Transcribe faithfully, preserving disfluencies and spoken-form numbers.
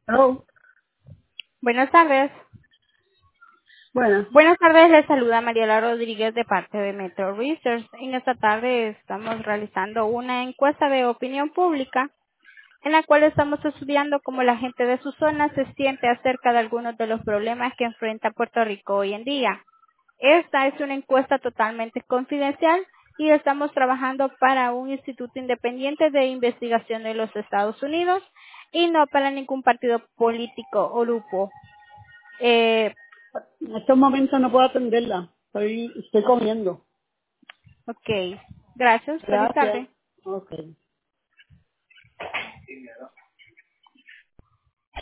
Hello. Buenas tardes. Bueno, Buenas tardes, les saluda Mariela Rodríguez de parte de Metro Research. En esta tarde estamos realizando una encuesta de opinión pública en la cual estamos estudiando cómo la gente de su zona se siente acerca de algunos de los problemas que enfrenta Puerto Rico hoy en día. Esta es una encuesta totalmente confidencial y estamos trabajando para un instituto independiente de investigación de los Estados Unidos y no para ningún partido político o grupo. Eh, en estos momentos no puedo atenderla. Estoy, estoy comiendo. ok, gracias. Feliz Gracias. tarde. Ok.